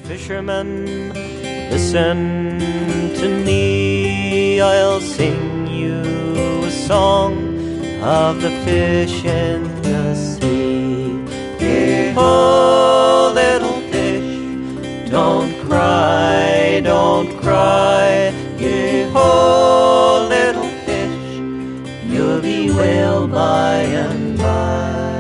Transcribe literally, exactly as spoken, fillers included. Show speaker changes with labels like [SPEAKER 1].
[SPEAKER 1] Fisherman, listen to me, I'll sing you a song of the fish in the sea. Hey-ho, little fish, don't cry, don't cry. Hey-ho, little fish, you'll be well by and by.